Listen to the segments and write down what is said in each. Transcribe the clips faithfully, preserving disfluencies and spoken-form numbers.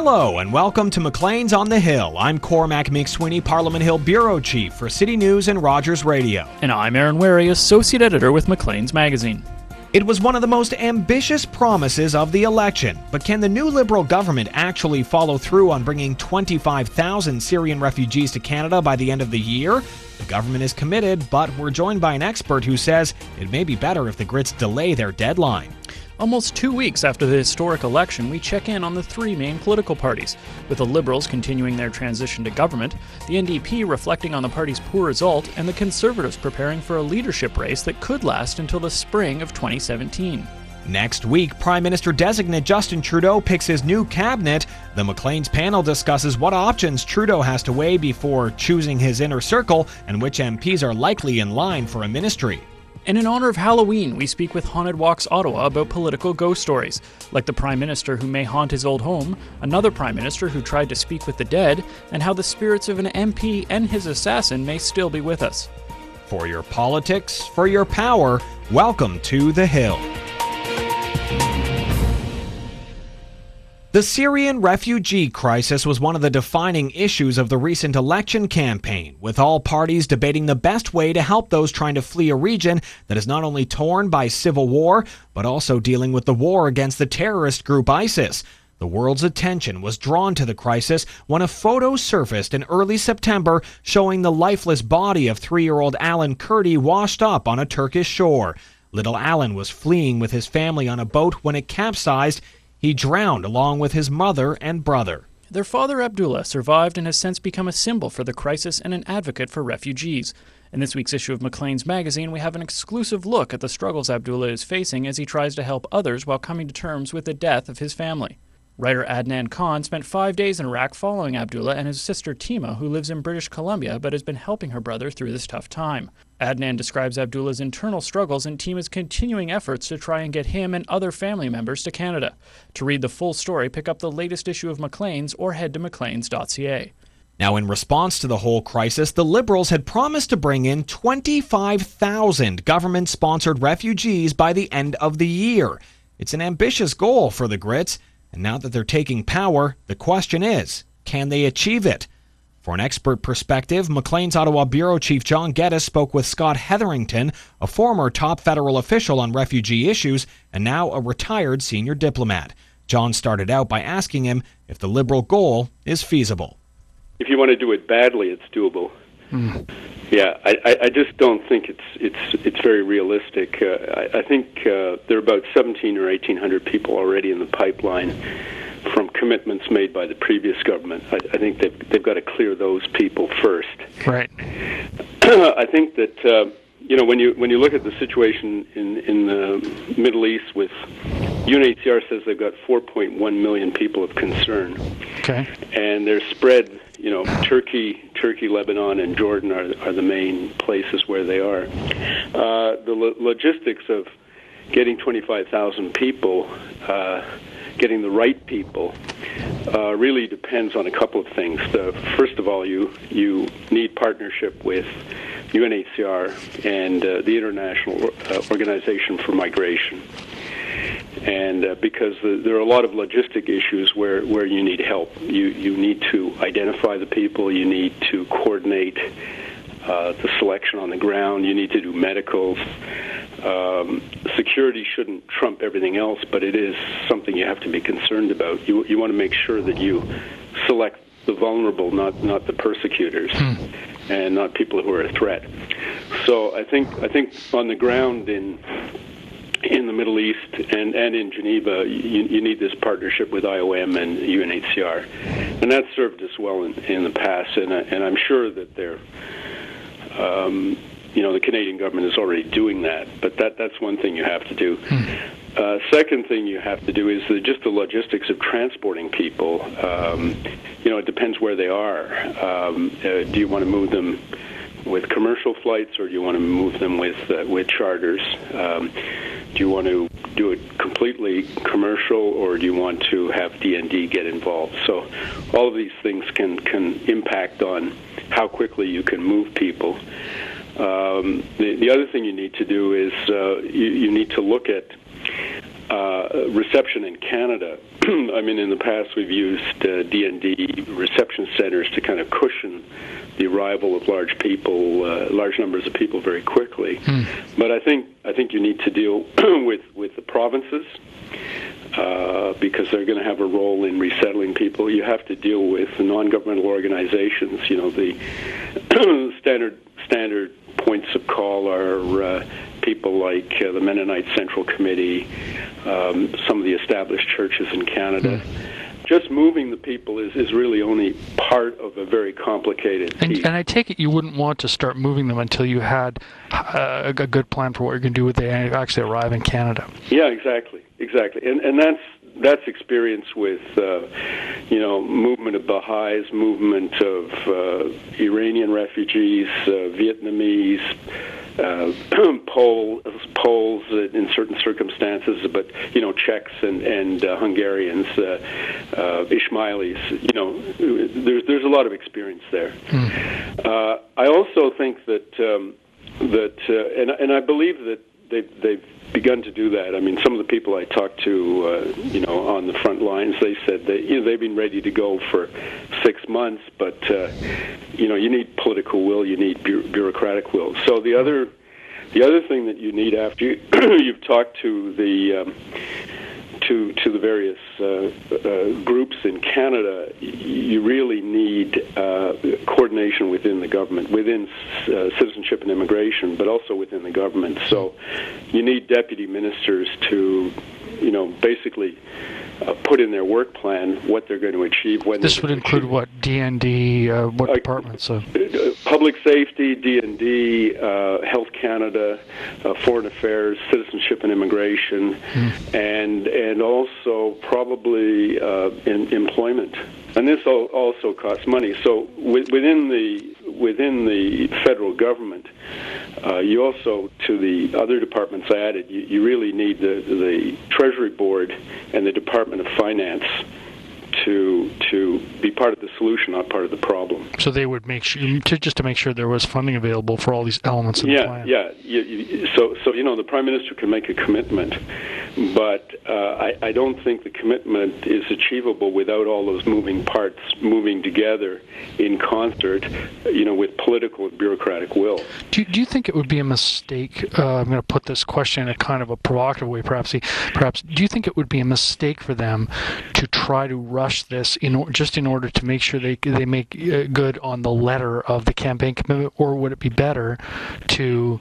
Hello and welcome to Maclean's on the Hill. I'm Cormac McSweeney, Parliament Hill Bureau Chief for City News and Rogers Radio. And I'm Aaron Wary, Associate Editor with Maclean's Magazine. It was one of the most ambitious promises of the election, but can the new Liberal government actually follow through on bringing twenty-five thousand Syrian refugees to Canada by the end of the year? The government is committed, but we're joined by an expert who says it may be better if the Grits delay their deadline. Almost two weeks after the historic election, we check in on the three main political parties, with the Liberals continuing their transition to government, the N D P reflecting on the party's poor result, and the Conservatives preparing for a leadership race that could last until the spring of twenty seventeen. Next week, Prime Minister-designate Justin Trudeau picks his new cabinet. The Maclean's panel discusses what options Trudeau has to weigh before choosing his inner circle and which M Ps are likely in line for a ministry. And in honor of Halloween, we speak with Haunted Walks Ottawa about political ghost stories, like the Prime Minister who may haunt his old home, another Prime Minister who tried to speak with the dead, and how the spirits of an M P and his assassin may still be with us. For your politics, for your power, welcome to The Hill. The Syrian refugee crisis was one of the defining issues of the recent election campaign, with all parties debating the best way to help those trying to flee a region that is not only torn by civil war, but also dealing with the war against the terrorist group ISIS. The world's attention was drawn to the crisis when a photo surfaced in early September showing the lifeless body of three-year-old Alan Kurdi washed up on a Turkish shore. Little Alan was fleeing with his family on a boat when it capsized. He drowned along with his mother and brother. Their father Abdullah survived and has since become a symbol for the crisis and an advocate for refugees. In this week's issue of Maclean's Magazine, we have an exclusive look at the struggles Abdullah is facing as he tries to help others while coming to terms with the death of his family. Writer Adnan Khan spent five days in Iraq following Abdullah and his sister Tima, who lives in British Columbia but has been helping her brother through this tough time. Adnan describes Abdullah's internal struggles and Tima's continuing efforts to try and get him and other family members to Canada. To read the full story, pick up the latest issue of Maclean's or head to macleans dot c a. Now, in response to the whole crisis, the Liberals had promised to bring in twenty-five thousand government-sponsored refugees by the end of the year. It's an ambitious goal for the Grits. And now that they're taking power, the question is, can they achieve it? For an expert perspective, Maclean's Ottawa Bureau Chief John Geddes spoke with Scott Hetherington, a former top federal official on refugee issues and now a retired senior diplomat. John started out by asking him if the Liberal goal is feasible. If you want to do it badly, it's doable. Mm. Yeah, I, I just don't think it's it's it's very realistic. Uh, I, I think uh, there are about seventeen or eighteen hundred people already in the pipeline from commitments made by the previous government. I, I think they've they've got to clear those people first. Right. I think that uh, you know when you when you look at the situation in in the Middle East, with U N H C R says they've got four point one million people of concern. Okay. And they're spread. You know, Turkey, Turkey, Lebanon, and Jordan are are the main places where they are. Uh, the lo- logistics of getting twenty-five thousand people, uh, getting the right people, uh, really depends on a couple of things. The, first of all, you you need partnership with U N H C R and uh, the International uh, Organization for Migration. And uh, because the, there are a lot of logistic issues where, where you need help. You you need to identify the people. You need to coordinate uh, the selection on the ground. You need to do medicals. Um, security shouldn't trump everything else, but it is something you have to be concerned about. You you want to make sure that you select the vulnerable, not not the persecutors, hmm. and not people who are a threat. So I think I think on the ground in. In the Middle East and, and in Geneva, you, you need this partnership with I O M and U N H C R. And that's served us well in, in the past, and, and I'm sure that they're, um, you know, the Canadian government is already doing that, but that, that's one thing you have to do. Hmm. Uh, second thing you have to do is the, just the logistics of transporting people. Um, you know, it depends where they are. Um, uh, do you want to move them with commercial flights, or do you want to move them with uh, with charters? Um, do you want to do it completely commercial, or do you want to have D and D get involved? So all of these things can, can impact on how quickly you can move people. Um, the, the other thing you need to do is uh, you, you need to look at uh, reception in Canada. I mean, in the past we've used uh, D and D reception centers to kind of cushion the arrival of large people, uh, large numbers of people very quickly. Hmm. But I think I think you need to deal with with the provinces. Uh, because they're going to have a role in resettling people. You have to deal with the non-governmental organizations. You know, the standard standard points of call are uh, people like uh, the Mennonite Central Committee, um, some of the established churches in Canada. Mm. Just moving the people is, is really only part of a very complicated and, piece. And I take it you wouldn't want to start moving them until you had uh, a good plan for what you're going to do when they actually arrive in Canada. Yeah, exactly. Exactly, and and that's that's experience with uh, you know movement of Baha'is, movement of uh, Iranian refugees, uh, Vietnamese, uh, Poles, Poles in certain circumstances, but you know Czechs and and uh, Hungarians, uh, uh, Ismailis. You know, there's there's a lot of experience there. Mm. Uh, I also think that um, that uh, and and I believe that they they've. begun to do that. I mean, some of the people I talked to, uh, you know, on the front lines, they said that you know they've been ready to go for six months, but uh, you know, you need political will, you need bu- bureaucratic will. So the other, the other thing that you need after you, you've talked to the um, to to the various uh, uh, groups in Canada, you really need uh, coordination within the government, within uh, citizenship and immigration, but also within the government. So you need deputy ministers to, you know, basically uh, put in their work plan what they're going to achieve. When this would include what, D and D, uh, what uh, departments? So? Public safety, D and D, uh, Health Canada, uh, Foreign Affairs, Citizenship and Immigration, mm. and and also probably uh, in employment. And this also costs money. So within the within the federal government, uh, you also, to the other departments I added, you, you really need the, the Treasury Board and the Department of Finance to to be part of the solution, not part of the problem. So they would make sure, to, just to make sure there was funding available for all these elements of yeah, the plan. Yeah, yeah. So, so you know, the Prime Minister can make a commitment, but uh, I, I don't think the commitment is achievable without all those moving parts moving together in concert, you know, with political and bureaucratic will. Do you, do you think it would be a mistake, uh, I'm going to put this question in a kind of a provocative way, perhaps, perhaps, do you think it would be a mistake for them to try to rush this in or, just in order to make sure they they make uh, good on the letter of the campaign commitment, or would it be better to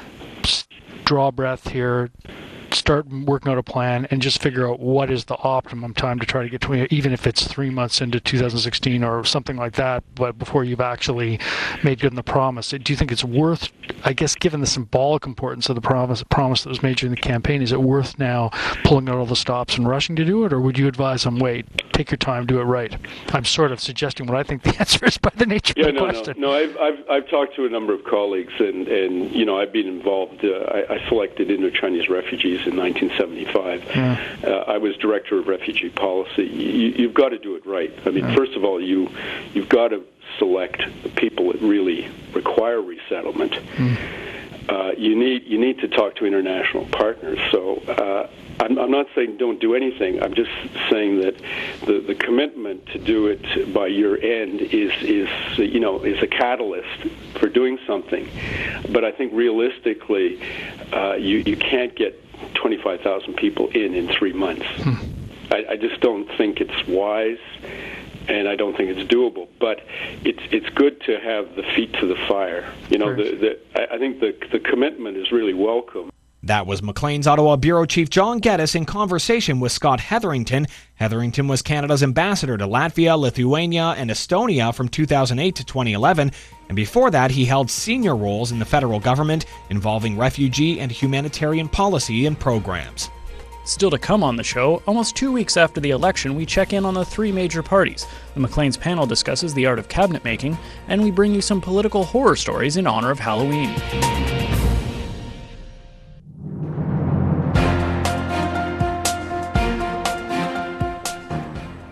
draw breath here, start working out a plan, and just figure out what is the optimum time to try to get to, even if it's three months into two thousand sixteen or something like that, but before you've actually made good on the promise? Do you think it's worth, I guess, given the symbolic importance of the promise, promise that was made during the campaign, is it worth now pulling out all the stops and rushing to do it, or would you advise them, wait, take your time, do it right? I'm sort of suggesting what I think the answer is by the nature yeah, of the no, question. No, no, I've, I've, I've talked to a number of colleagues, and, and you know, I've been involved. Uh, I, I selected Indo-Chinese refugees in nineteen seventy-five. Yeah. Uh, I was director of refugee policy. You, you've got to do it right. I mean, yeah. first of all, you, you've got to select the people that really require resettlement. Mm. Uh, you need you need to talk to international partners. So uh, I'm, I'm not saying don't do anything. I'm just saying that the, the commitment to do it by year end is is you know is a catalyst for doing something. But I think realistically, uh, you you can't get twenty-five thousand people in in three months. Hmm. I, I just don't think it's wise. And I don't think it's doable, but it's it's good to have the feet to the fire. You know, the, the, I think the the commitment is really welcome. That was Maclean's Ottawa Bureau Chief John Geddes in conversation with Scott Hetherington. Hetherington was Canada's ambassador to Latvia, Lithuania, and Estonia from two thousand eight to twenty eleven, and before that he held senior roles in the federal government involving refugee and humanitarian policy and programs. Still to come on the show, almost two weeks after the election, we check in on the three major parties. The Maclean's panel discusses the art of cabinet making, and we bring you some political horror stories in honor of Halloween.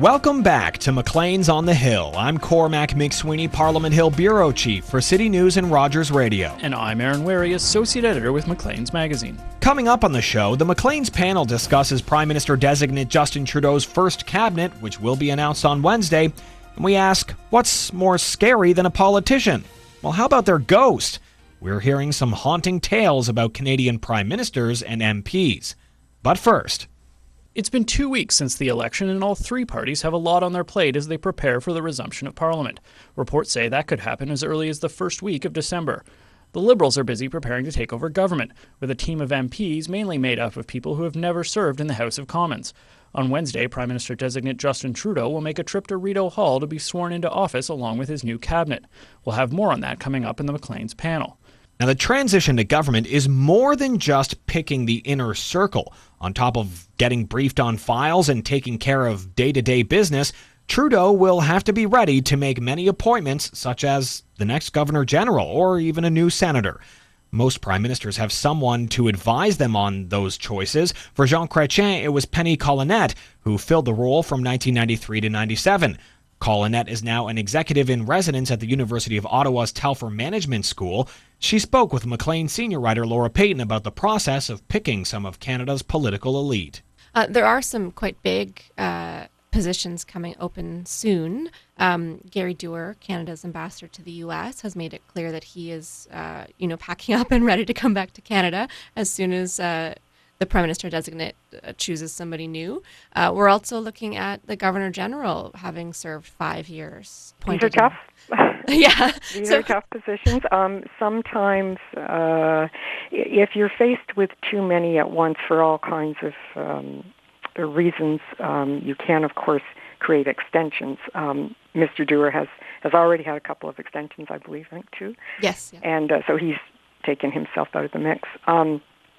Welcome back to Maclean's on the Hill. I'm Cormac McSweeney, Parliament Hill Bureau Chief for City News and Rogers Radio. And I'm Aaron Wary, Associate Editor with Maclean's Magazine. Coming up on the show, the Maclean's panel discusses Prime Minister-designate Justin Trudeau's first cabinet, which will be announced on Wednesday. And we ask, what's more scary than a politician? Well, how about their ghost? We're hearing some haunting tales about Canadian prime ministers and M Ps. But first... It's been two weeks since the election, and all three parties have a lot on their plate as they prepare for the resumption of Parliament. Reports say that could happen as early as the first week of December. The Liberals are busy preparing to take over government, with a team of M Ps mainly made up of people who have never served in the House of Commons. On Wednesday, Prime Minister-designate Justin Trudeau will make a trip to Rideau Hall to be sworn into office along with his new cabinet. We'll have more on that coming up in the Maclean's panel. Now, the transition to government is more than just picking the inner circle. On top of getting briefed on files and taking care of day-to-day business, Trudeau will have to be ready to make many appointments, such as the next Governor General or even a new senator. Most prime ministers have someone to advise them on those choices. For Jean Chrétien, it was Penny Collenette, who filled the role from nineteen ninety-three to ninety-seven. Collenette is now an executive in residence at the University of Ottawa's Telfer Management School. She spoke with Maclean senior writer Laura Payton about the process of picking some of Canada's political elite. Uh, there are some quite big uh, positions coming open soon. Um, Gary Doer, Canada's ambassador to the U S, has made it clear that he is, uh, you know, packing up and ready to come back to Canada as soon as uh, the Prime Minister-designate uh, chooses somebody new. Uh, we're also looking at the Governor General having served five years. These are tough. Yeah. These so, are tough positions. Um, sometimes uh, if you're faced with too many at once for all kinds of um, reasons, um, you can, of course, create extensions. Um, Mister Doer has, has already had a couple of extensions, I believe, I think, too. Yes. Yeah. And uh, so he's taken himself out of the mix. Um,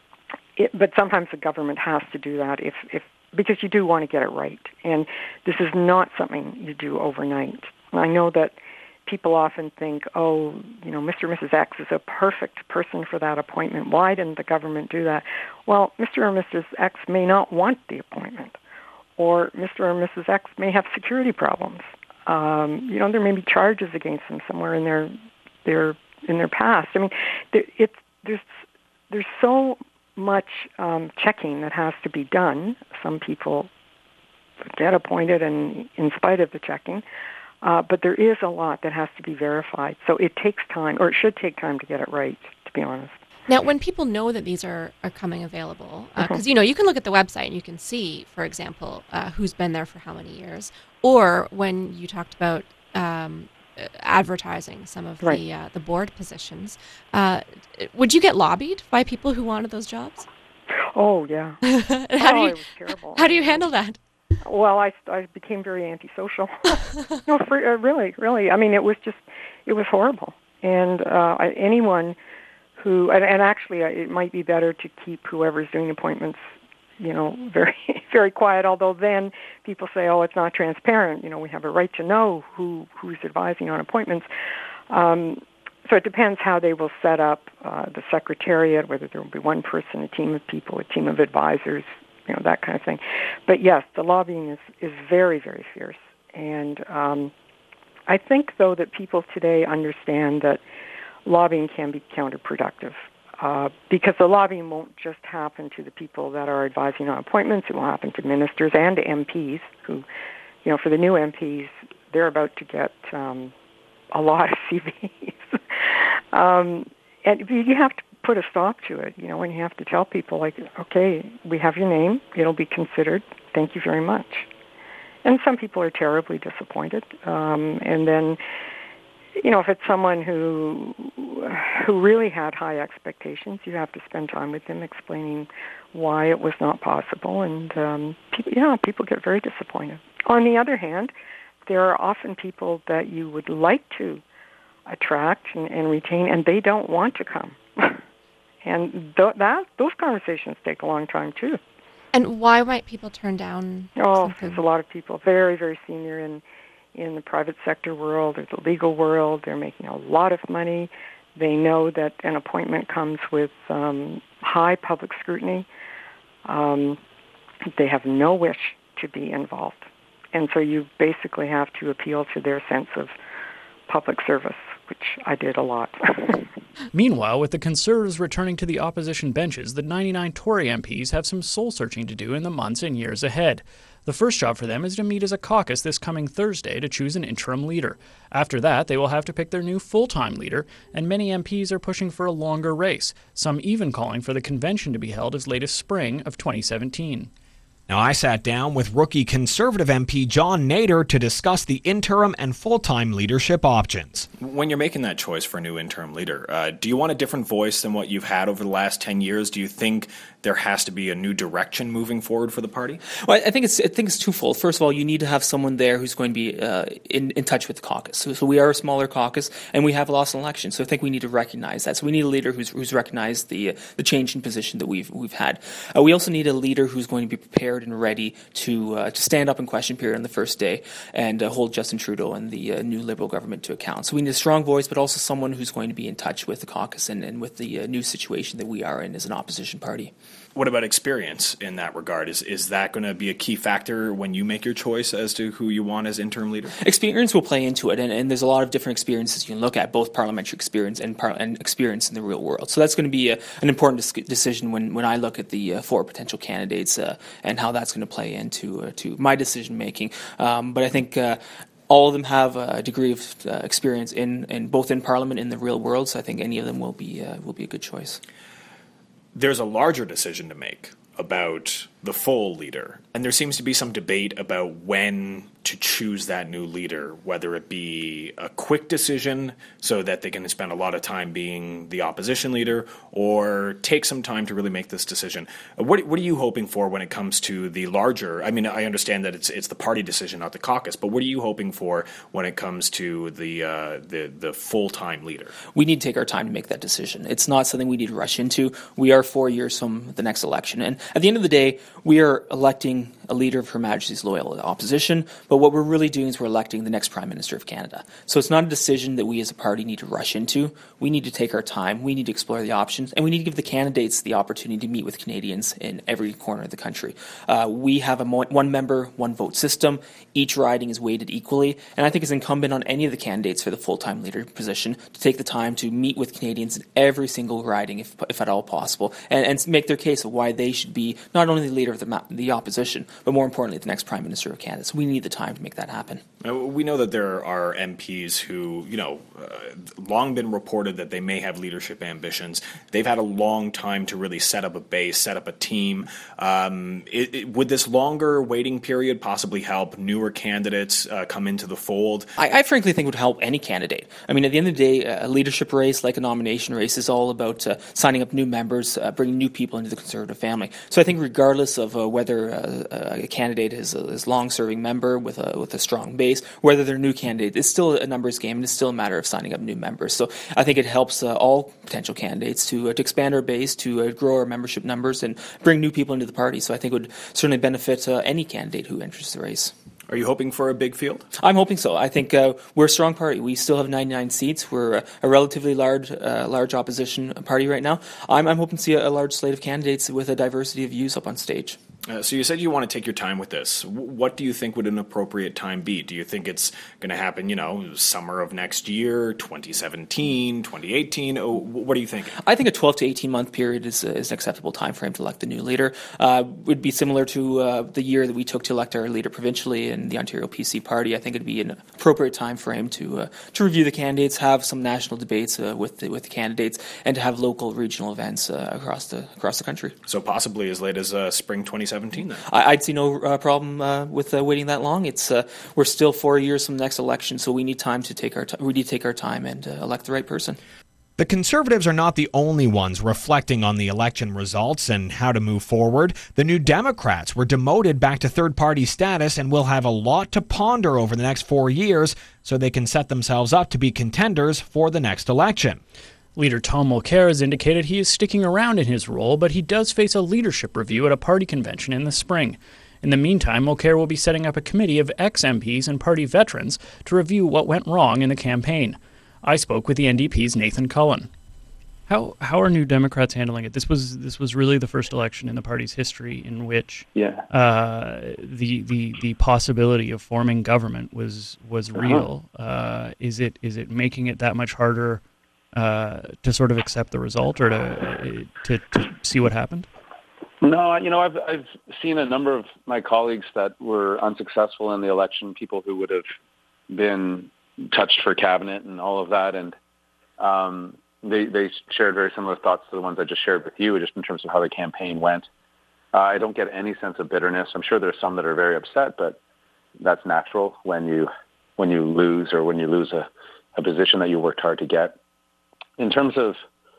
It, but sometimes the government has to do that if, if because you do want to get it right. And this is not something you do overnight. I know that people often think, oh, you know, Mister and Missus X is a perfect person for that appointment. Why didn't the government do that? Well, Mister or Missus X may not want the appointment, or Mister or Missus X may have security problems. Um, you know, there may be charges against them somewhere in their their in their past. I mean, there, it's there's there's so much um, checking that has to be done. Some people get appointed and in spite of the checking, uh, but there is a lot that has to be verified. So it takes time, or it should take time to get it right, to be honest. Now, when people know that these are, are coming available, because, uh, mm-hmm. you know, you can look at the website and you can see, for example, uh, who's been there for how many years, or when you talked about um, advertising some of right. the uh, the board positions, uh, would you get lobbied by people who wanted those jobs? Oh, yeah. how oh, do you, it was terrible. How do you handle that? Well, I, I became very antisocial. no, for, uh, really, really. I mean, it was just, it was horrible. And uh, I, anyone who, and, and actually uh, it might be better to keep whoever's doing appointments, you know, very, very quiet, although then people say, oh, it's not transparent. You know, we have a right to know who, who's advising on appointments. Um, so it depends how they will set up uh, the secretariat, whether there will be one person, a team of people, a team of advisors, you know, that kind of thing. But yes, the lobbying is, is very, very fierce. And um, I think, though, that people today understand that lobbying can be counterproductive. Uh, because the lobbying won't just happen to the people that are advising on appointments. It will happen to ministers and to M Ps who, you know, for the new M Ps, they're about to get um, a lot of C Vs. um, and you have to put a stop to it, you know, and you have to tell people, like, okay, we have your name. It'll be considered. Thank you very much. And some people are terribly disappointed. Um, and then, you know, if it's someone who who really had high expectations, you have to spend time with them explaining why it was not possible. And, um, people, yeah, people get very disappointed. On the other hand, there are often people that you would like to attract and, and retain, and they don't want to come. and th- that those conversations take a long time, too. And why might people turn down Oh, something? there's a lot of people, very, very senior in in the private sector world or the legal world. They're making a lot of money. They know that an appointment comes with um, high public scrutiny. Um, they have no wish to be involved. and so you basically have to appeal to their sense of public service, which I did a lot. Meanwhile, with the Conservatives returning to the opposition benches, the ninety-nine Tory M Ps have some soul-searching to do in the months and years ahead. The first job for them is to meet as a caucus this coming Thursday to choose an interim leader. After that, they will have to pick their new full-time leader, and many M Ps are pushing for a longer race, some even calling for the convention to be held as late as spring of twenty seventeen. Now, I sat down with rookie Conservative M P John Nader to discuss the interim and full-time leadership options. When you're making that choice for a new interim leader, uh, do you want a different voice than what you've had over the last ten years? Do you think there has to be a new direction moving forward for the party? Well, I think it's I think it's twofold. First of all, you need to have someone there who's going to be uh, in, in touch with the caucus. So, so we are a smaller caucus, and we have lost an election. So I think we need to recognize that. So we need a leader who's who's recognized the uh, the change in position that we've we've had. Uh, we also need a leader who's going to be prepared and ready to uh, to stand up in question period on the first day and uh, hold Justin Trudeau and the uh, new Liberal government to account. So we need a strong voice, but also someone who's going to be in touch with the caucus and, and with the uh, new situation that we are in as an opposition party. What about experience in that regard? Is is that going to be a key factor when you make your choice as to who you want as interim leader? Experience will play into it, and, and there's a lot of different experiences you can look at, both parliamentary experience and, par- and experience in the real world. So that's going to be a, an important dis- decision when, when I look at the uh, four potential candidates uh, and how that's going to play into uh, to my decision making. Um, but I think Uh, all of them have a degree of uh, experience in, in both in Parliament and in the real world, so I think any of them will be uh, will be a good choice. There's a larger decision to make about the full leader, and there seems to be some debate about when to choose that new leader, whether it be a quick decision so that they can spend a lot of time being the opposition leader, or take some time to really make this decision. What, what are you hoping for when it comes to the larger? I mean, I understand that it's it's the party decision, not the caucus, but what are you hoping for when it comes to the uh, the the full-time leader? We need to take our time to make that decision. It's not something we need to rush into. We are four years from the next election, and at the end of the day, we are electing a leader of Her Majesty's loyal opposition, but what we're really doing is we're electing the next Prime Minister of Canada. So it's not a decision that we as a party need to rush into. We need to take our time, we need to explore the options, and we need to give the candidates the opportunity to meet with Canadians in every corner of the country. Uh, we have a mo- one-member, one-vote system. Each riding is weighted equally, and I think it's incumbent on any of the candidates for the full-time leader position to take the time to meet with Canadians in every single riding, if, if at all possible, and, and make their case of why they should be not only the leader of the, ma- the opposition, but more importantly, the next Prime Minister of Canada. So we need the time to make that happen. We know that there are M Ps who, you know, uh, long been reported that they may have leadership ambitions. They've had a long time to really set up a base, set up a team. Um, it, it, would this longer waiting period possibly help newer candidates uh, come into the fold? I, I frankly think it would help any candidate. I mean, at the end of the day, a leadership race, like a nomination race, is all about uh, signing up new members, uh, bringing new people into the Conservative family. So I think regardless of uh, whether uh, a candidate is a is long-serving member with a with a strong base, whether they're a new candidate, it's still a numbers game, and it's still a matter of signing up new members. So I think it helps uh, all potential candidates to, uh, to expand our base, to uh, grow our membership numbers, and bring new people into the party. So I think it would certainly benefit uh, any candidate who enters the race. Are you hoping for a big field? I'm hoping so. I think uh, we're a strong party. We still have ninety-nine seats. We're a, a relatively large uh, large opposition party right now. I'm, I'm hoping to see a, a large slate of candidates with a diversity of views up on stage. Uh, so you said you want to take your time with this. W- what do you think would an appropriate time be? Do you think it's going to happen, you know, summer of next year, twenty seventeen, twenty eighteen? Oh, what do you think? I think a twelve to eighteen month period is, uh, is an acceptable time frame to elect the new leader. Uh, would be similar to uh, the year that we took to elect our leader provincially in the Ontario P C party. I think it would be an appropriate time frame to uh, to review the candidates, have some national debates uh, with the, with the candidates, and to have local regional events uh, across the across the country. So possibly as late as uh, spring twenty seventeen. Then. I, I'd see no uh, problem uh, with uh, waiting that long. It's uh, we're still four years from the next election, so we need time to take our t- we need to take our time and uh, elect the right person. The Conservatives are not the only ones reflecting on the election results and how to move forward. The New Democrats were demoted back to third-party status and will have a lot to ponder over the next four years so they can set themselves up to be contenders for the next election. Leader Tom Mulcair has indicated he is sticking around in his role, but he does face a leadership review at a party convention in the spring. In the meantime, Mulcair will be setting up a committee of ex-M Ps and party veterans to review what went wrong in the campaign. I spoke with the N D P's Nathan Cullen. How how are New Democrats handling it? This was this was really the first election in the party's history in which yeah. uh, the the the possibility of forming government was was real. Uh-huh. Uh, is it is it making it that much harder uh, to sort of accept the result or to, to to see what happened? No, you know, I've I've seen a number of my colleagues that were unsuccessful in the election, people who would have been touched for cabinet and all of that, and um, they they shared very similar thoughts to the ones I just shared with you, just in terms of how the campaign went. Uh, I don't get any sense of bitterness. I'm sure there's some that are very upset, but that's natural when you when you lose or when you lose a, a position that you worked hard to get. In terms of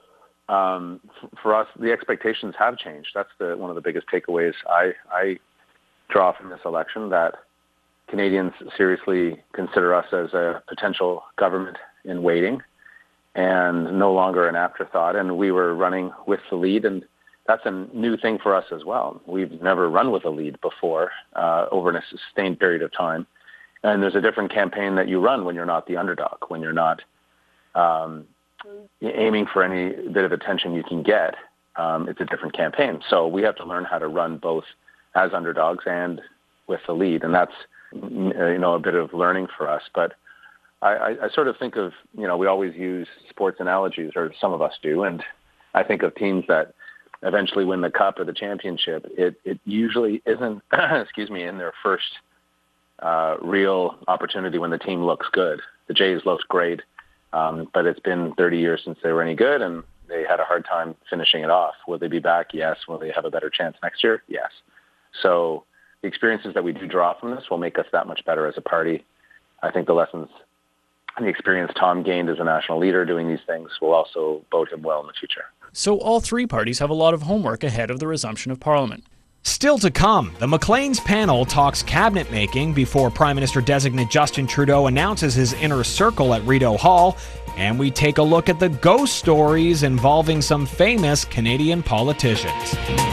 Um, for us, the expectations have changed. That's the one of the biggest takeaways I, I draw from this election, that Canadians seriously consider us as a potential government in waiting and no longer an afterthought. And we were running with the lead, and that's a new thing for us as well. We've never run with a lead before uh, over a sustained period of time. And there's a different campaign that you run when you're not the underdog, when you're not um, aiming for any bit of attention you can get. Um, it's a different campaign. So we have to learn how to run both as underdogs and with the lead. And that's, you know, a bit of learning for us. But I, I, I sort of think of, you know, we always use sports analogies, or some of us do. And I think of teams that eventually win the cup or the championship. It, it usually isn't, excuse me, in their first uh, real opportunity when the team looks good. The Jays looked great. Um, but it's been thirty years since they were any good, and they had a hard time finishing it off. Will they be back? Yes. Will they have a better chance next year? Yes. So the experiences that we do draw from this will make us that much better as a party. I think the lessons and the experience Tom gained as a national leader doing these things will also bode him well in the future. So all three parties have a lot of homework ahead of the resumption of Parliament. Still to come, the Maclean's panel talks cabinet making before Prime Minister-designate Justin Trudeau announces his inner circle at Rideau Hall, and we take a look at the ghost stories involving some famous Canadian politicians.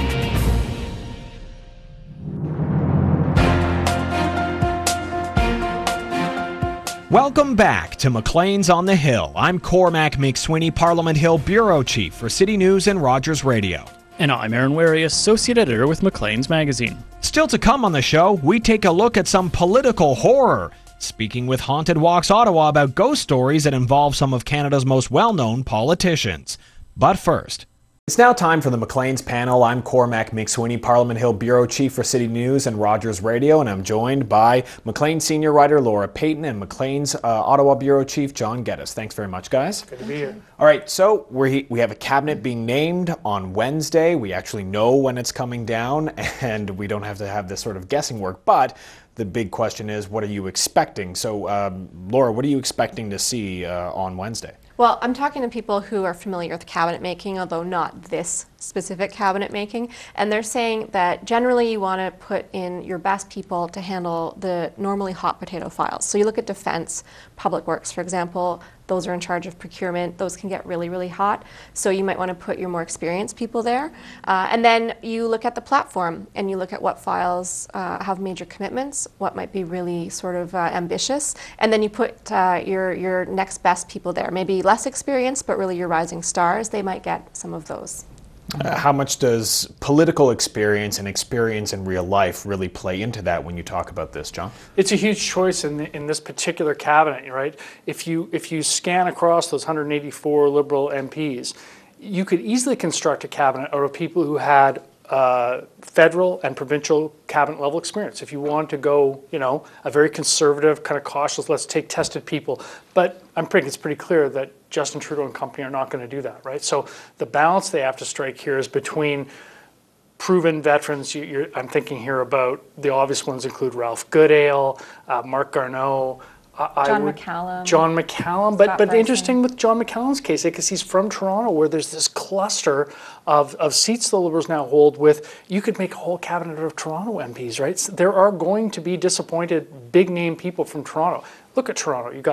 Welcome back to Maclean's on the Hill. I'm Cormac McSweeney, Parliament Hill Bureau Chief for City News and Rogers Radio. And I'm Aaron Wary, Associate Editor with Maclean's Magazine. Still to come on the show, we take a look at some political horror, speaking with Haunted Walks Ottawa about ghost stories that involve some of Canada's most well-known politicians. But first, it's now time for the Maclean's panel. I'm Cormac McSweeney, Parliament Hill Bureau Chief for City News and Rogers Radio, and I'm joined by Maclean's senior writer Laura Payton and Maclean's uh, Ottawa Bureau Chief John Geddes. Thanks very much, guys. Good to be here. All right, so we we have a cabinet being named on Wednesday. We actually know when it's coming down, and we don't have to have this sort of guessing work, but the big question is, what are you expecting? So, um, Laura, what are you expecting to see uh, on Wednesday? Well, I'm talking to people who are familiar with cabinet making, although not this specific cabinet making, and they're saying that generally you want to put in your best people to handle the normally hot potato files. So you look at defense, public works, for example, those are in charge of procurement. Those can get really, really hot. So you might want to put your more experienced people there. Uh, and then you look at the platform and you look at what files uh, have major commitments, what might be really sort of uh, ambitious. And then you put uh, your, your next best people there. Maybe less experienced, but really your rising stars. They might get some of those. Uh, how much does political experience and experience in real life really play into that when you talk about this, John? It's a huge choice in the, in this particular cabinet, right? If you if you scan across those one hundred eighty-four Liberal M Ps, you could easily construct a cabinet out of people who had uh, federal and provincial cabinet level experience. If you want to go, you know, a very conservative, kind of cautious, let's take tested people. But I'm pretty, it's pretty clear that Justin Trudeau and company are not going to do that, right? So the balance they have to strike here is between proven veterans. You, you're, I'm thinking here about the obvious ones include Ralph Goodale, uh, Marc Garneau, uh, John I would, McCallum. John McCallum. But but interesting with John McCallum's case, because he's from Toronto, where there's this cluster of, of seats the Liberals now hold with, you could make a whole cabinet of Toronto M Ps, right? So there are going to be disappointed big name people from Toronto. Look at Toronto. You got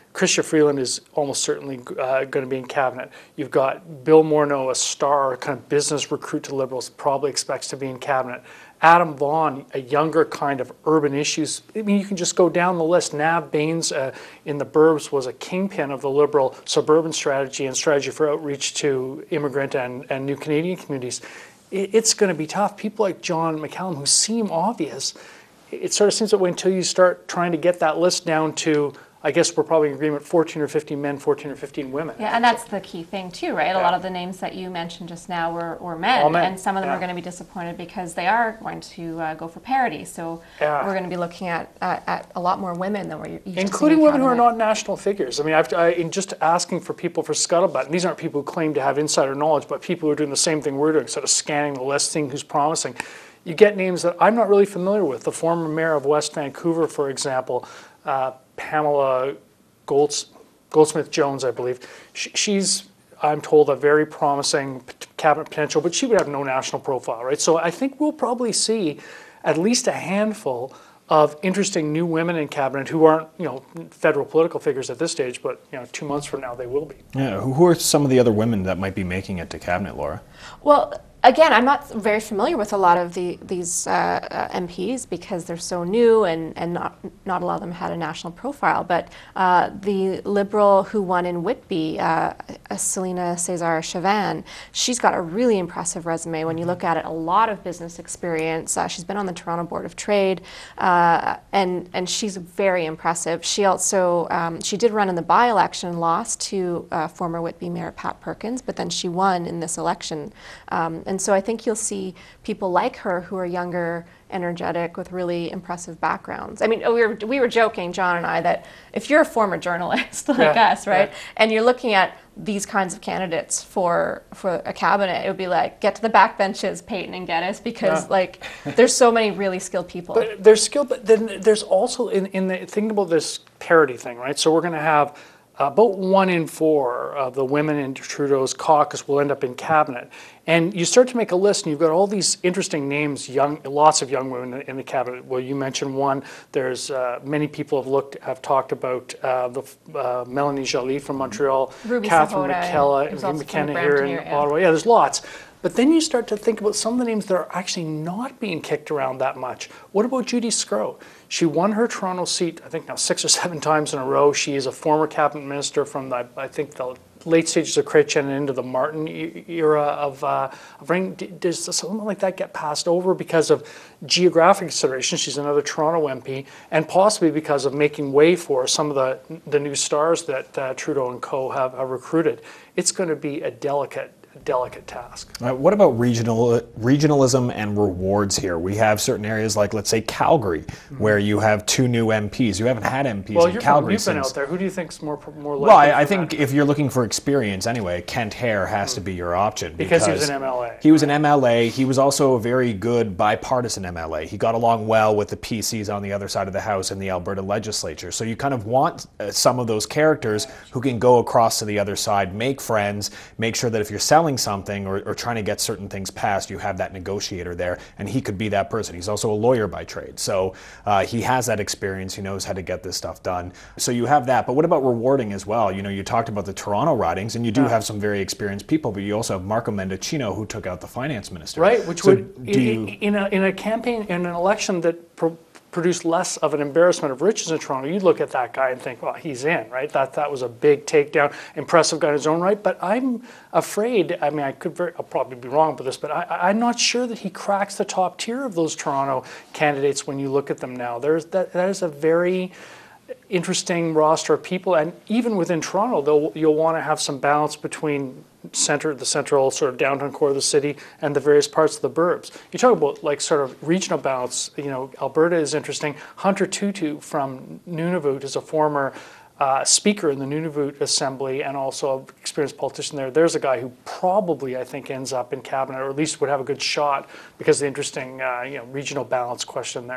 Chrystia Freeland is almost certainly uh, going to be in cabinet. You've got Bill Morneau, a star kind of business recruit to Liberals, probably expects to be in cabinet. Adam Vaughan, a younger kind of urban issues. I mean, you can just go down the list. Nav Baines uh, in the Burbs was a kingpin of the Liberal suburban strategy and strategy for outreach to immigrant and, and new Canadian communities. It, it's going to be tough. People like John McCallum, who seem obvious, it sort of seems that way until you start trying to get that list down to, I guess we're probably in agreement, fourteen or fifteen men, fourteen or fifteen women. Yeah, and that's the key thing too, right? Yeah. A lot of the names that you mentioned just now were, were men, All men. and some of them Yeah. are going to be disappointed because they are going to uh, go for parity. So Yeah. we're going to be looking at uh, at a lot more women than we're used to seeing Including in women who are cabinet. not national figures. I mean, I've, I, in just asking for people for Scuttlebutt, and these aren't people who claim to have insider knowledge, but people who are doing the same thing we're doing, sort of scanning the list, seeing who's promising. You get names that I'm not really familiar with. The former mayor of West Vancouver, for example, uh, Pamela Golds, Goldsmith-Jones, I believe. She, she's, I'm told, a very promising p- cabinet potential, but she would have no national profile, right? So I think we'll probably see at least a handful of interesting new women in cabinet who aren't, you know, federal political figures at this stage, but, you know, two months from now they will be. Yeah, who are some of the other women that might be making it to cabinet, Laura? Well, again, I'm not very familiar with a lot of the these uh, uh, M Ps because they're so new and, and not, not a lot of them had a national profile. But uh, the Liberal who won in Whitby, uh, Selena Cesar-Chavannes, she's got a really impressive resume. When you look at it, a lot of business experience. Uh, she's been on the Toronto Board of Trade, uh, and and she's very impressive. She also um, she did run in the by-election and lost to uh, former Whitby Mayor Pat Perkins, but then she won in this election. Um, And so I think you'll see people like her who are younger, energetic, with really impressive backgrounds. I mean, we were, we were joking, John and I, that if you're a former journalist like Yeah, us, right, yeah. and you're looking at these kinds of candidates for for a cabinet, it would be like, get to the backbenches, Peyton and Geddes, because Yeah. like there's so many really skilled people. But there's skill, but then there's also, in, in the, think about this parity thing, right? So we're going to have about one in four of the women in Trudeau's caucus will end up in cabinet. And you start to make a list, and you've got all these interesting names, young, lots of young women in the cabinet. Well, you mentioned one. There's uh, many people have looked, have talked about uh, the uh, Melanie Joly from Montreal, Ruby Catherine Sahota, McKella, who's and also from McKenna the here Brampton in area, yeah. Ottawa. Yeah, there's lots. But then you start to think about some of the names that are actually not being kicked around that much. What about Judy Scrow? She won her Toronto seat, I think now six or seven times in a row. She is a former cabinet minister from, the, I think, the late stages of Chrétien and into the Martin e- era of, uh, of reign. D- Does something like that get passed over because of geographic considerations? She's another Toronto M P, and possibly because of making way for some of the the new stars that uh, Trudeau and co have, have recruited. It's going to be a delicate delicate task. Uh, what about regional regionalism and rewards here? We have certain areas like, let's say, Calgary, mm-hmm. where you have two new M Ps. You haven't had M Ps well, in you're Calgary from, you've since. been out there. Who do you think's more more likely? Well, I, I think that? if you're looking for experience anyway, Kent Hare has mm-hmm. to be your option. Because, because he was an M L A. He was an M L A. He was also a very good bipartisan M L A. He got along well with the P Cs on the other side of the House in the Alberta legislature. So you kind of want uh, some of those characters who can go across to the other side, make friends, make sure that if you're selling something or, or trying to get certain things passed, you have that negotiator there, and he could be that person. He's also a lawyer by trade, so uh, he has that experience. He knows how to get this stuff done. So you have that, but what about rewarding as well? You know, you talked about the Toronto ridings, and you do yeah. have some very experienced people, but you also have Marco Mendocino, who took out the finance minister. Right, which so would, do in, you, in, a, in a campaign, in an election that pro- produced less of an embarrassment of riches in Toronto, you'd look at that guy and think, well, he's in, right? That that was a big takedown, impressive guy in his own right. But I'm afraid, I mean, I could very, I'll probably be wrong with this, but I, I'm not sure that he cracks the top tier of those Toronto candidates when you look at them now. There's that that is a very interesting roster of people, and even within Toronto, though, you'll want to have some balance between center, the central sort of downtown core of the city, and the various parts of the burbs. You talk about like sort of regional balance. You know, Alberta is interesting. Hunter Tutu from Nunavut is a former uh, speaker in the Nunavut Assembly and also an experienced politician there. There's a guy who probably, I think, ends up in cabinet, or at least would have a good shot because of the interesting, uh, you know, regional balance question there.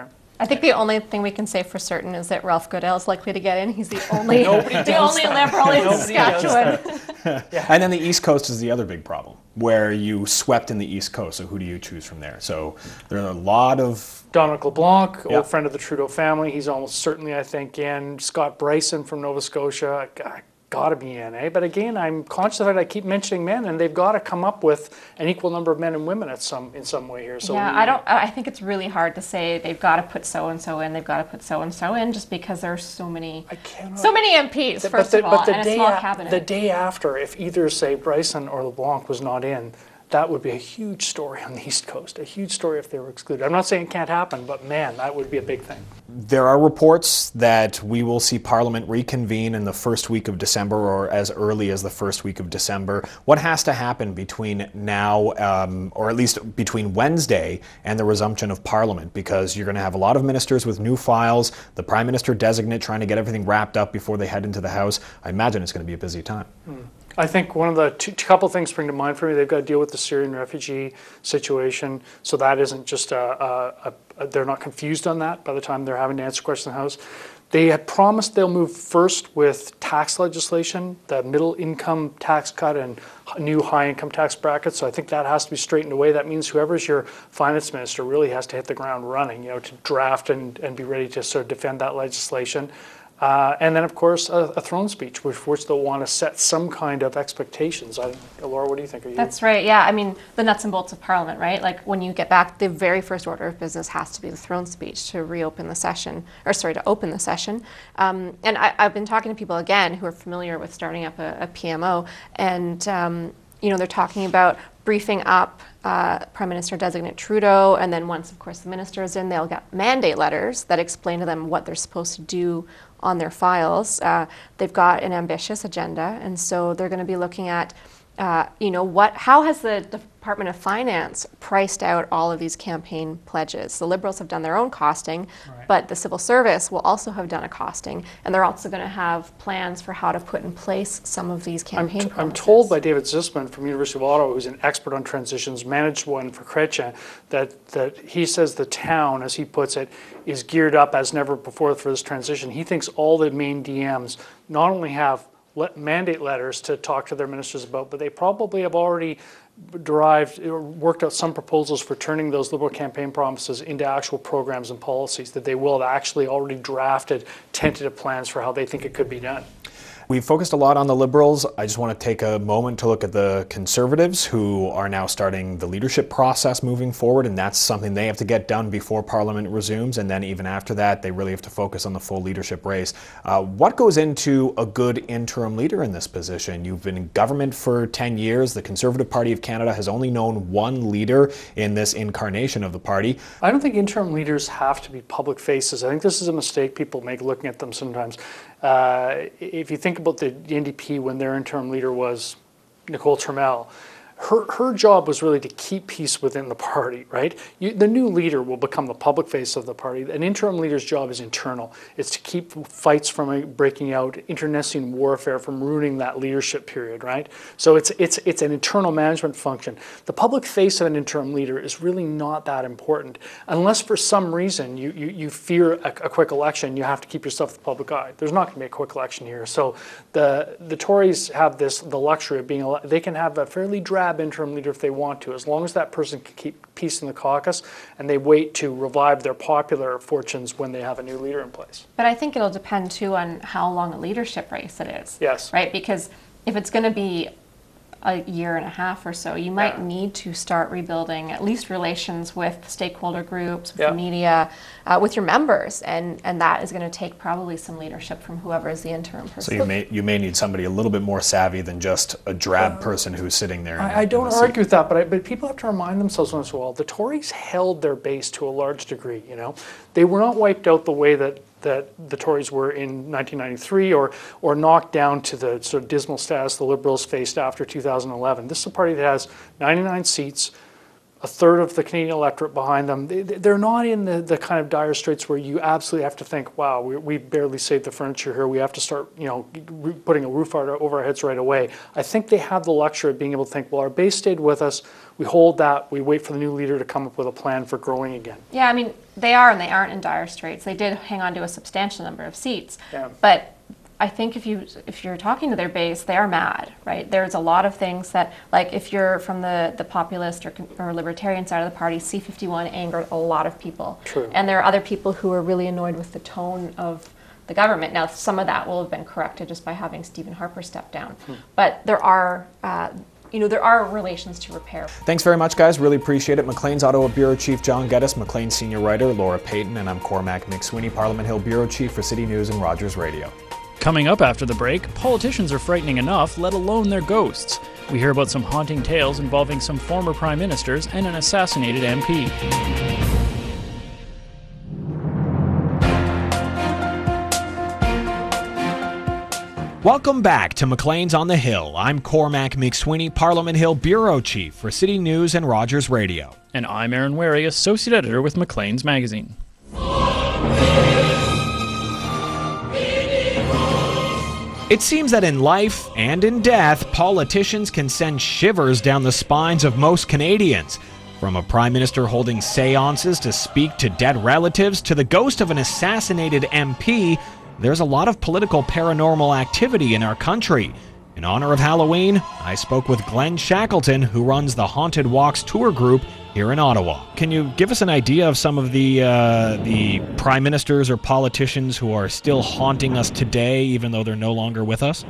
I think the only thing we can say for certain is that Ralph Goodale is likely to get in. He's the only, the only Liberal in Saskatchewan. Yeah. And then the East Coast is the other big problem, where you swept in the East Coast. So who do you choose from there? So there are a lot of... Dominic LeBlanc, Yep. old friend of the Trudeau family. He's almost certainly, I think, in. Scott Bryson from Nova Scotia. Got to be in, eh? But again, I'm conscious of it. I keep mentioning men, and they've got to come up with an equal number of men and women at some in some way here. So yeah, we, I don't. I think it's really hard to say they've got to put so and so in. They've got to put so and so in, just because there are so many, I cannot, so many M Ps. the, First but the, of all, but the and day a small a, cabinet. The day after, if either say Bryson or LeBlanc was not in, that would be a huge story on the East Coast. A huge story if they were excluded. I'm not saying it can't happen, but man, that would be a big thing. There are reports that we will see Parliament reconvene in the first week of December, or as early as the first week of December. What has to happen between now, um, or at least between Wednesday and the resumption of Parliament? Because you're going to have a lot of ministers with new files, the Prime Minister designate trying to get everything wrapped up before they head into the House. I imagine it's going to be a busy time. Hmm. I think one of the two, couple things spring to mind for me. They've got to deal with the Syrian refugee situation, so that isn't just a, a, a they're not confused on that by the time they're having to answer questions in the House. They had promised they'll move first with tax legislation, the middle income tax cut and new high income tax brackets. So I think that has to be straightened away. That means whoever's your finance minister really has to hit the ground running, you know, to draft and, and be ready to sort of defend that legislation. Uh, and then, of course, a, a throne speech, which, which they'll want to set some kind of expectations. I, Laura, what do you think? Are you? That's right, yeah. I mean, the nuts and bolts of Parliament, right? Like, when you get back, the very first order of business has to be the throne speech to reopen the session, or sorry, to open the session. Um, and I, I've been talking to people, again, who are familiar with starting up a, a P M O, and, um, you know, they're talking about briefing up uh, Prime Minister-designate Trudeau, and then once, of course, the minister is in, they'll get mandate letters that explain to them what they're supposed to do on their files. Uh, they've got an ambitious agenda, and so they're going to be looking at, uh, you know, what, how has the Department of Finance priced out all of these campaign pledges? The Liberals have done their own costing, right, but the civil service will also have done a costing, and they're also going to have plans for how to put in place some of these campaign I'm, t- promises. I'm told by David Zisman from University of Ottawa, who's an expert on transitions, managed one for Chrétien, that, that he says the town, as he puts it, is geared up as never before for this transition. He thinks all the main D Ms not only have le- mandate letters to talk to their ministers about, but they probably have already derived or worked out some proposals for turning those Liberal campaign promises into actual programs and policies, that they will have actually already drafted tentative plans for how they think it could be done. We've focused a lot on the Liberals. I just want to take a moment to look at the Conservatives, who are now starting the leadership process moving forward, and that's something they have to get done before Parliament resumes, and then even after that, they really have to focus on the full leadership race. Uh, what goes into a good interim leader in this position? You've been in government for ten years. The Conservative Party of Canada has only known one leader in this incarnation of the party. I don't think interim leaders have to be public faces. I think this is a mistake people make looking at them sometimes. Uh, if you think about the N D P when their interim leader was Nicole Turmel, her her job was really to keep peace within the party, right? You, the new leader will become the public face of the party. An interim leader's job is internal. It's to keep fights from breaking out, internecine warfare from ruining that leadership period, right? So it's it's it's an internal management function. The public face of an interim leader is really not that important, unless for some reason you you, you fear a, a quick election. You have to keep yourself in the public eye. There's not going to be a quick election here. So the the Tories have this the luxury of being they can have a fairly drab interim leader if they want to, as long as that person can keep peace in the caucus, and they wait to revive their popular fortunes when they have a new leader in place. But I think it'll depend too on how long a leadership race it is. Yes. Right? Because if it's going to be a year and a half or so, you might yeah. need to start rebuilding at least relations with stakeholder groups, with yeah. the media, uh, with your members, and and that is going to take probably some leadership from whoever is the interim person. So you may you may need somebody a little bit more savvy than just a drab person who's sitting there. I, I don't argue with that, but I, but people have to remind themselves once in a while, the Tories held their base to a large degree. You know, they were not wiped out the way that. that the Tories were in nineteen ninety-three, or or knocked down to the sort of dismal status the Liberals faced after two thousand eleven. This is a party that has ninety-nine seats, a third of the Canadian electorate behind them. They, they're not in the, the kind of dire straits where you absolutely have to think, wow, we, we barely saved the furniture here. We have to start, you know, putting a roof over our heads right away. I think they have the luxury of being able to think, well, our base stayed with us. We hold that. We wait for the new leader to come up with a plan for growing again. Yeah, I mean, they are and they aren't in dire straits. They did hang on to a substantial number of seats. Yeah. But I think if you if you're talking to their base, they are mad, right? There's a lot of things that, like, if you're from the, the populist or, or libertarian side of the party, C fifty-one angered a lot of people. True. And there are other people who are really annoyed with the tone of the government. Now, some of that will have been corrected just by having Stephen Harper step down. Hmm. But there are, uh, you know, there are relations to repair. Thanks very much, guys. Really appreciate it. Maclean's Ottawa Bureau Chief John Geddes, Maclean's senior writer Laura Payton, and I'm Cormac McSweeney, Parliament Hill Bureau Chief for City News and Rogers Radio. Coming up after the break, politicians are frightening enough, let alone their ghosts. We hear about some haunting tales involving some former prime ministers and an assassinated M P. Welcome back to Maclean's on the Hill. I'm Cormac McSweeney, Parliament Hill Bureau Chief for City News and Rogers Radio. And I'm Aaron Wary, Associate Editor with Maclean's Magazine. It seems that in life and in death, politicians can send shivers down the spines of most Canadians. From a prime minister holding seances to speak to dead relatives to the ghost of an assassinated M P, there's a lot of political paranormal activity in our country. In honor of Halloween, I spoke with Glenn Shackleton, who runs the Haunted Walks tour group here in Ottawa. Can you give us an idea of some of the uh, the prime ministers or politicians who are still haunting us today, even though they're no longer with us?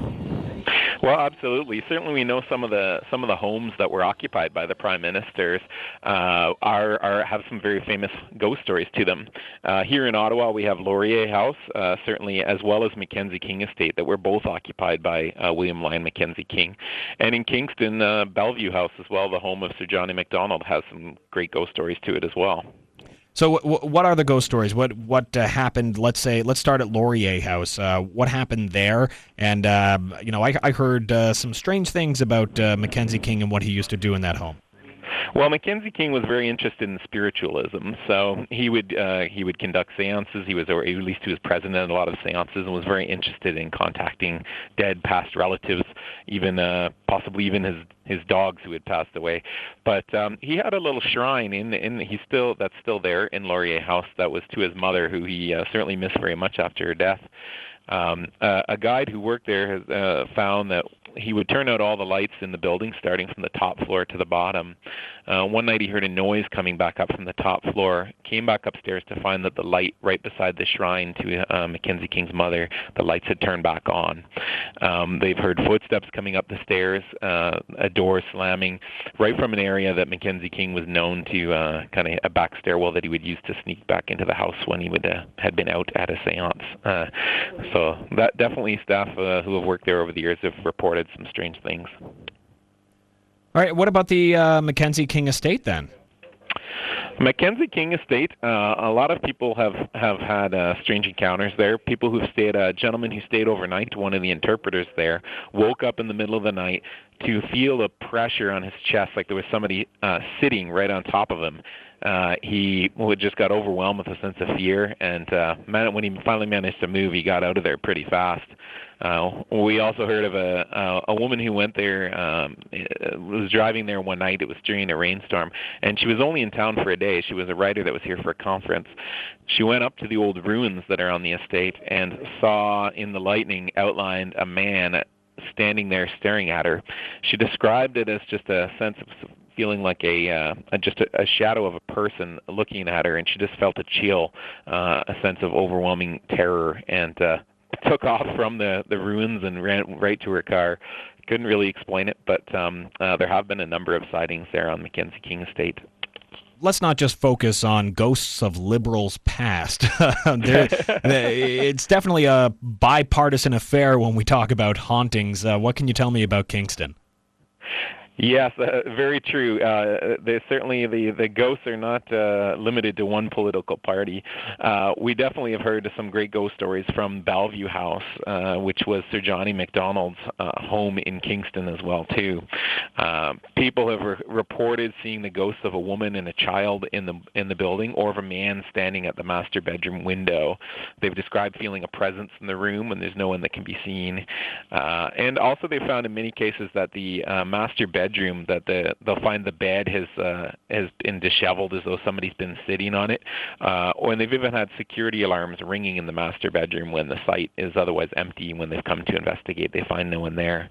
Well, absolutely. Certainly, we know some of the some of the homes that were occupied by the prime ministers uh, are, are have some very famous ghost stories to them. Uh, here in Ottawa, we have Laurier House, uh, certainly, as well as Mackenzie King Estate, that were both occupied by uh, William Lyon Mackenzie King. And in Kingston, uh, Bellevue House as well, the home of Sir Johnny MacDonald, has some great ghost stories to it as well. So, w- what are the ghost stories? What what uh, happened? Let's say, let's start at Laurier House. Uh, what happened there? And uh, you know, I, I heard uh, some strange things about uh, Mackenzie King and what he used to do in that home. Well, Mackenzie King was very interested in spiritualism, so he would uh, he would conduct seances. He was, or at least he was present in a lot of seances, and was very interested in contacting dead past relatives, even uh, possibly even his his dogs who had passed away. But um, he had a little shrine in in he still that's still there in Laurier House that was to his mother, who he uh, certainly missed very much after her death. Um, uh, a guide who worked there has uh, found that he would turn out all the lights in the building, starting from the top floor to the bottom. Uh, one night he heard a noise coming back up from the top floor, came back upstairs to find that the light right beside the shrine to uh, Mackenzie King's mother, the lights had turned back on. Um, they've heard footsteps coming up the stairs, uh, a door slamming, right from an area that Mackenzie King was known to, uh, kind of a back stairwell that he would use to sneak back into the house when he would uh, had been out at a seance. Uh, so that definitely staff uh, who have worked there over the years have reported some strange things. All right, what about the uh, Mackenzie King Estate then? Mackenzie King Estate, uh, a lot of people have, have had uh, strange encounters there. People who've stayed, a gentleman who stayed overnight, one of the interpreters there, woke up in the middle of the night to feel a pressure on his chest, like there was somebody uh, sitting right on top of him. Uh, he well, just got overwhelmed with a sense of fear, and uh, man, when he finally managed to move, he got out of there pretty fast. Uh, we also heard of a uh, a woman who went there, um, was driving there one night. It was during a rainstorm, and she was only in town for a day. She was a writer that was here for a conference. She went up to the old ruins that are on the estate and saw in the lightning outlined a man standing there staring at her. She described it as just a sense of feeling like a, uh, a just a, a shadow of a person looking at her, and she just felt a chill, uh, a sense of overwhelming terror, and uh, took off from the, the ruins and ran right to her car. Couldn't really explain it, but um, uh, there have been a number of sightings there on Mackenzie King Estate. Let's not just focus on ghosts of Liberals past. It's definitely a bipartisan affair when we talk about hauntings. Uh, what can you tell me about Kingston? Yes, uh, very true. Uh, they certainly the, the ghosts are not uh, limited to one political party. Uh, we definitely have heard some great ghost stories from Bellevue House, uh, which was Sir Johnny MacDonald's uh, home in Kingston as well too. Uh, people have re- reported seeing the ghosts of a woman and a child in the in the building, or of a man standing at the master bedroom window. They've described feeling a presence in the room when there's no one that can be seen, uh, and also they found in many cases that the uh, master bedroom bedroom that the they'll find the bed has uh, has been disheveled as though somebody's been sitting on it, uh, or they've even had security alarms ringing in the master bedroom when the site is otherwise empty. When they've come to investigate, they find no one there.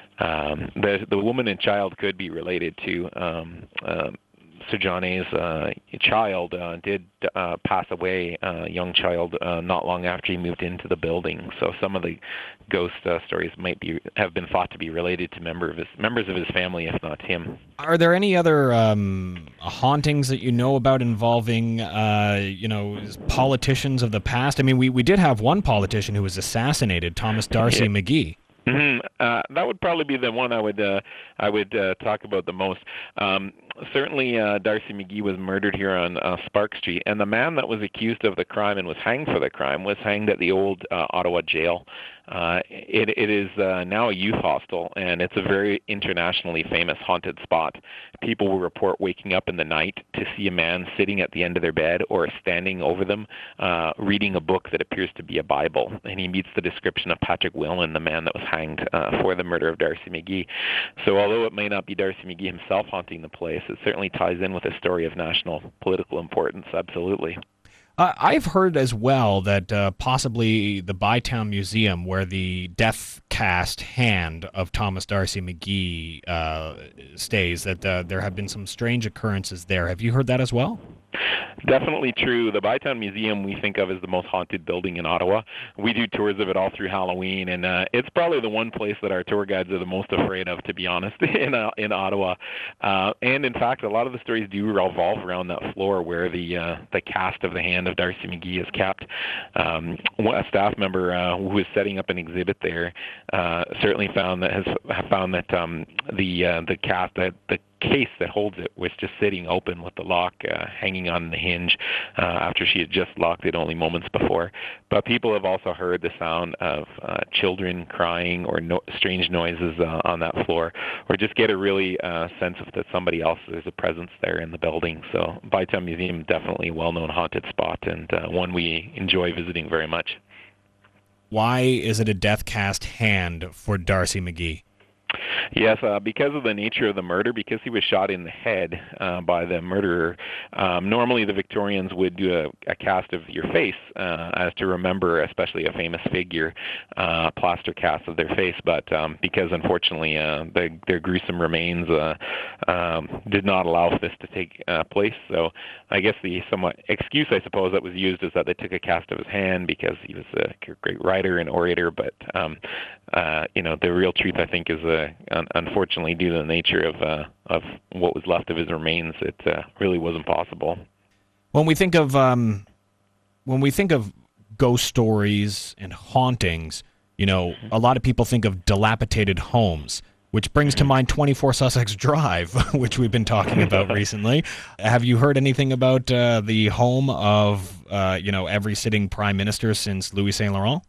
Um, the the woman and child could be related to um, uh, Sir Johnny's uh, child uh, did uh, pass away, a uh, young child, uh, not long after he moved into the building. So some of the ghost uh, stories might be have been thought to be related to member of his, members of his family, if not him. Are there any other um, hauntings that you know about involving, uh, you know, politicians of the past? I mean, we, we did have one politician who was assassinated, Thomas D'Arcy yeah. McGee. Mm-hmm. Uh, that would probably be the one I would uh, I would uh, talk about the most. Um, certainly, uh, D'Arcy McGee was murdered here on uh, Spark Street, and the man that was accused of the crime and was hanged for the crime was hanged at the old uh, Ottawa jail. Uh, it, it is uh, now a youth hostel, and it's a very internationally famous haunted spot. People will report waking up in the night to see a man sitting at the end of their bed or standing over them, uh, reading a book that appears to be a Bible, and he meets the description of Patrick Whelan, the man that was hanged uh, for the murder of D'Arcy McGee. So although it may not be D'Arcy McGee himself haunting the place, it certainly ties in with a story of national political importance, absolutely. Uh, I've heard as well that uh, possibly the Bytown Museum, where the death cast hand of Thomas D'Arcy McGee uh, stays, that uh, there have been some strange occurrences there. Have you heard that as well? Definitely true. The Bytown Museum we think of as the most haunted building in Ottawa. We do tours of it all through Halloween, and uh, it's probably the one place that our tour guides are the most afraid of, to be honest, in uh, in Ottawa. Uh, and in fact, a lot of the stories do revolve around that floor where the uh, the cast of the hand of D'Arcy McGee is kept. Um, a staff member uh, who was setting up an exhibit there uh, certainly found that has found that um, the uh, the cast that the case that holds it was just sitting open with the lock uh, hanging on the hinge uh, after she had just locked it only moments before. But people have also heard the sound of uh, children crying or no- strange noises uh, on that floor, or just get a really uh, sense of that somebody else is a presence there in the building. So Bytown Museum is definitely a well-known haunted spot, and uh, one we enjoy visiting very much. Why is it a death cast hand for D'Arcy McGee? Yes, uh, because of the nature of the murder, because he was shot in the head uh, by the murderer. Um, normally, the Victorians would do a, a cast of your face uh, as to remember, especially a famous figure, uh, plaster cast of their face. But um, because, unfortunately, uh, the, their gruesome remains uh, um, did not allow this to take uh, place. So I guess the somewhat excuse, I suppose, that was used is that they took a cast of his hand because he was a great writer and orator. But, um, uh, you know, the real truth, I think, is uh, un- unfortunately, due to the nature of uh, of what was left of his remains, it uh, really wasn't possible. When we think of um, when we think of ghost stories and hauntings, you know, a lot of people think of dilapidated homes, which brings to mind twenty-four Sussex Drive, which we've been talking about recently. Have you heard anything about uh, the home of uh, you know every sitting prime minister since Louis Saint Laurent?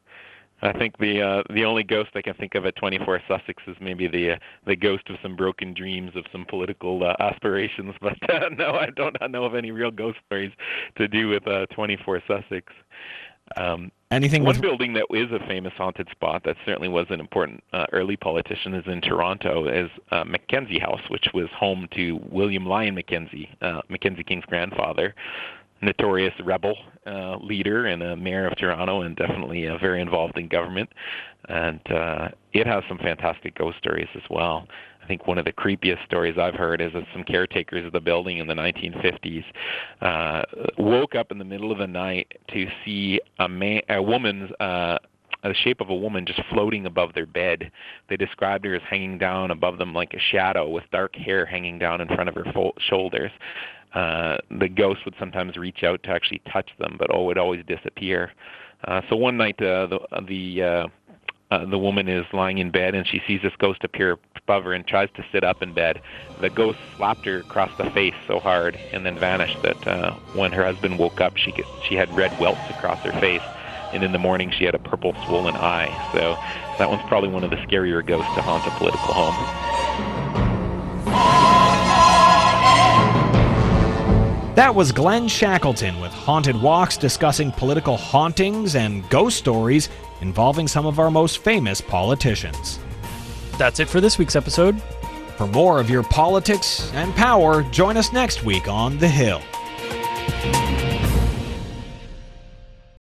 I think the uh, the only ghost I can think of at twenty-four Sussex is maybe the uh, the ghost of some broken dreams of some political uh, aspirations. But uh, no, I don't know of any real ghost stories to do with uh, twenty-four Sussex. Um, Anything one with... building that is a famous haunted spot that certainly was an important uh, early politician is in Toronto is uh, Mackenzie House, which was home to William Lyon Mackenzie, uh, Mackenzie King's grandfather. Notorious rebel uh, leader and a mayor of Toronto, and definitely uh, very involved in government. And uh, it has some fantastic ghost stories as well. I think one of the creepiest stories I've heard is that some caretakers of the building in the nineteen fifties uh, woke up in the middle of the night to see a man, a woman's uh, the shape of a woman just floating above their bed. They described her as hanging down above them like a shadow with dark hair hanging down in front of her fo- shoulders. Uh, the ghost would sometimes reach out to actually touch them, but oh, would always disappear. Uh, so one night, uh, the the uh, uh, the woman is lying in bed and she sees this ghost appear above her and tries to sit up in bed. The ghost slapped her across the face so hard and then vanished that uh, when her husband woke up, she, could, she had red welts across her face. And in the morning, she had a purple swollen eye. So that one's probably one of the scarier ghosts to haunt a political home. That was Glenn Shackleton with Haunted Walks, discussing political hauntings and ghost stories involving some of our most famous politicians. That's it for this week's episode. For more of your politics and power, join us next week on The Hill.